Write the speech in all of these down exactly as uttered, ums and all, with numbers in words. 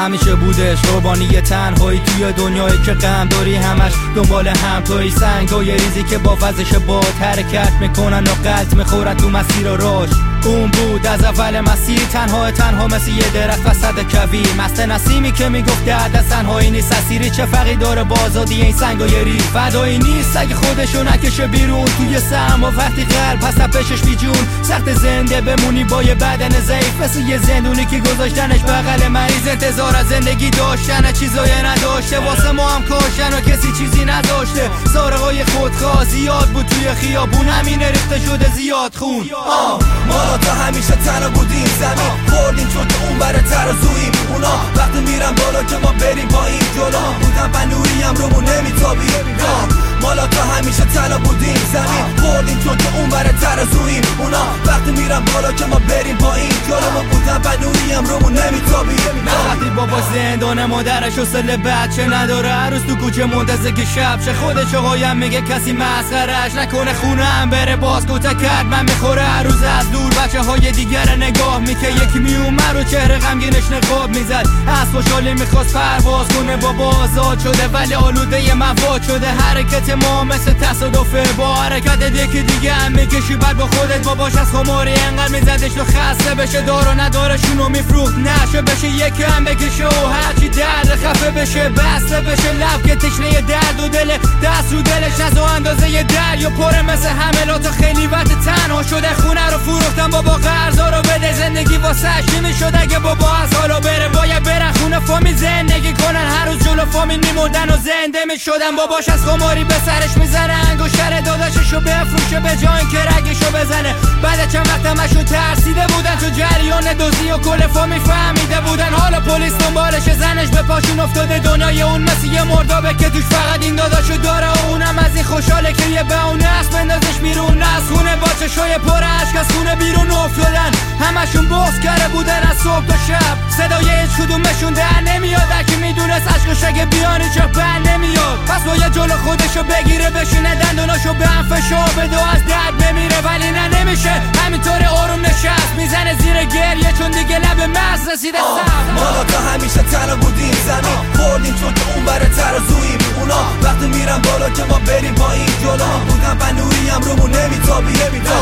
همیشه بودش قربانی تنهایی توی دنیایی که غم داری، همش دنبال هم توی سنگای ریزی که با وزش باد حرکت میکنن و قلط میخورن تو مسیر راش. اون بود از اول مسیر تنها تنها مثل یه درخت وسط کویر، مست نسیمی که میگفت درد از تنهایی نیست اسیری، چه فرقی داره با آزادی این سنگای ریز. فدایی نیست اگه خودشو نکشه بیرون توی سرما وقتی قلب پس پشش بی جون. سخت زنده بمونی با یه بدن ضعیف مثل یه زندونی که گذاشتنش بغل مریض، انتظار از زندگی داشتن چیزایی نداشته، واسه ما هم کاشن و کسی چیزی نداشته. سارقای خودخواه زیاد بود توی خیابون، همین ریخته شده زیاد خون. آه ما تا همیشه تنها بودیم، زمین خوردیم چون که اون بره ترازوییم. اونا وقتی میرن بالا که ما بریم پایین، جلو بودن و نوری هم رومون نمیتابیم. مالا تا همیشه تنها بودیم، زمین خوردیم چون که اون بره ترازوییم. اونا وقتی میرن بالا که ما بریم پایین، جلو ما بودن و نوری هم رومون نمیتابیم. وقتی بابا زندان مادرش و سل بچه نداره، هر روز تو کوچه منتظر که شب شه، خودش قایم میگه کسی مسخرش نکنه، خونه هم بره باز کوته کرد من میخوره. هر روز از دور بچه های دیگر نگاه میکه، یکی میومد و چهره غمگینش نقاب میزد، از خوشحالی میخواست پرواز کنه. بابا آزاد شده ولی آلوده مواد شده، حرکت ما مثل تصادفه، با حرکت یکی دیگه هم میکشی بعد با خودت. باباش از خماری انقدر میزدش تو خسته بشه، دارو نداره شونو میفروخت نشه بشه، یکی هم بکشه و هرچی درد خفه بشه بسته بشه. لب که تشنه درد و دل دست رو دلش نزو اندازه یه دریا پره مثل حملات، خیلی وقت تنها شده خونه رو فروختن. بابا قرضا رو بده زندگی واسه شیمی شد، اگه بابا از حالا بره باید برن خونه فامیل زندگی کنن، هر روز جلو فامیل میمردن و زنده میشدن. باباش از خماری به سرش میزنه، انگشتر داداششو بفروشه به جای اینکه رگشو بزنه. بعد چند وقت همشون ترسیده بودن، تو جریان دوزی و کل فامیل فهمیده بودن. حالا پلیس دنبالش، زنش به پاشون افتاده، دنیای اون مثل یه مردابه که توش فقط این داداشو داره. اونم از این خوشحاله که یه بهونه است بندازش بیرون از خونه، با چشای پر اشک از خونه بیرون افتادن. همشون بغض کرده بودن از صبح تا شب، صدای هیچ کدومشون در نمیاد، هرکی میدونست عشقش اگه بیان اینجا بر نمیاد. پس باید جلو خودشو بگیره بشینه دندوناشو به هم فشار بده و از درد بمیره، ولی نه نمیشه همینطور آروم نشست میزنه زیر گریه چون دیگه لب مرز رسیده سر. ما تا همیشه تنها بودیم، زمین خوردیم چون که اون بره ترازوییم. اونا وقتی میرن بالا که ما بریم پایین، جلو بودن و نوری هم رومون نمیتابی.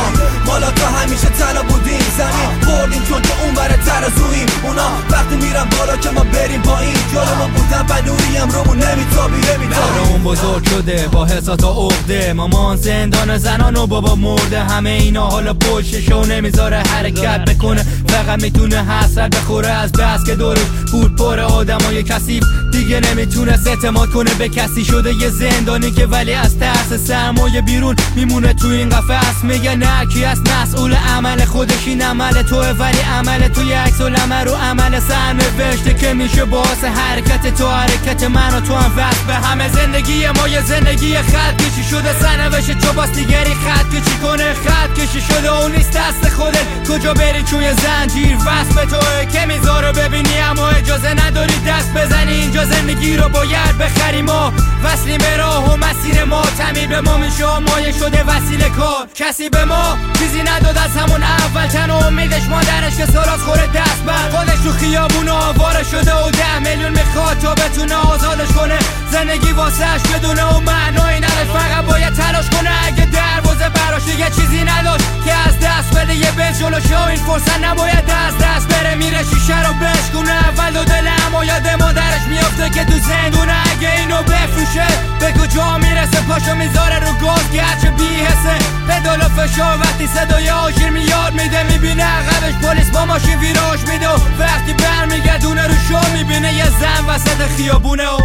ما تا همیشه تنها بودیم، زمین خوردیم چون که اون بره ترازوییم. اونا وقتی میرن بالا که ما بریم پایین، جلو ما بودن و نوری هم رومون نمیتابی. اون بزرگ شده با حسات و عقده، مامان زندان زنان و بابا مرده، همه اینا حالا پشتشو نمیذاره حرکت بکنه، فقط میتونه حسرت بخوره از بس که دورش بود پر آدمای کثیف. دیگه نمیتونه اعتماد کنه به کسی، شده یه زندانی که ولی از ترس سرمایه بیرون میمونه تو این قفس. میگه نه کی است مسئول عمل خودش، این عمل توه ولی عمل توی عکس العمل رو عمل سرنوشته که میشه باعث حرکت تو، حرکت من و تو هم وصل به همه. زندگی ما یه زندگی خط کشی شده، سرنوشت تو باز دیگری خط کشی کنه، خط کشی شده اون نیست دست خودت، کجا بری چون یه زنجیر وصل به توه که میذاره ببینی اما اجازه نداری دست بزنی. اینجا زندگی رو باید بخری، ما وصلیم به راه و مسیر ما، تعمیر به ما میشه مایه شده وسیله کار. کسی به ما چیزی نداد از همون اول، تن و امیدش مادرش که سراغ خوره دست بر خودش تو خیابون آواره شده و ده میلیون میخواد تا بتونه آزادش کنه. زندگی واسهش بدونه و معنایی نداشت، فقط باید تلاش کنه. اگه دروازه براش دیگه چیزی نداشت که از دست بده یه بنز جلوشه و این فرصت نباید از دست بره. میره شیشه رو بشکونه اول و دل اما یاد مادرش میافته که تو زندونه. اگه اینو بفروشه به کجا میرسه، پاشو میذاره رو گاز گرچه بی‌حسه، پدال و فشار وقتی صدای آژیر میاد میده، میبینه عقبش پلیس با ماشین ویراژ میده و وقتی برمیگردونه رو شو میبینه یه زن وسط خیابونه و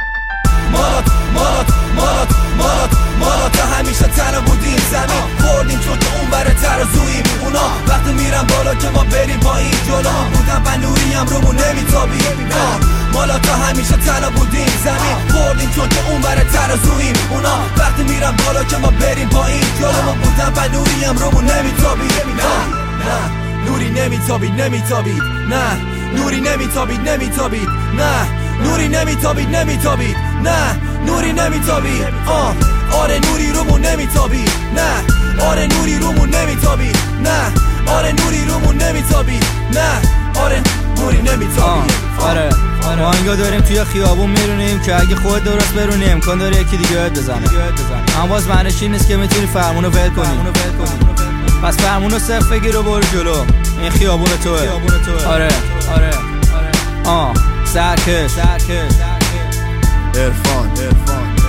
مالات مالات مالات مالات مالات تا همیشه تنها بودیم، زمین خوردیم چون که اون بره ترازوییم. اونا وقتی میرن بالا که ما بریم پایین، جلو بودن و نوری هم رومون نمیتابی. مالات تا همیشه تنها بودیم، زمین خوردیم چون که اون بره ترازوییم. اونا وقتی میرن بالا که ما بریم پایین، جلو ما بودن و نوری هم رومون نمیتابی. نه نه نوری نمیتابید نمیتابید، نه نوری نمیتابید نمیتابید، نه نوری نمیتابید نمیتابید، نه نوری نمیتابید. آه آره نوری رومون نمیتابید، نه آره نوری رومون نمیتابید، نه آره نوری رومون نمیتابید، نه آره نوری نمیتابید. آره ما اینجا داریم توی خیابون میرونیم که اگه خود درست برونی امکان داره یکی دیگه یاد بزنه، اما باز معنیش این نیست که میتونی فرمونو ول کنی. پس فرمونو صفر بگیر و برو جلو، این خیابون توه. آره آره آه سرکش عرفان عرفان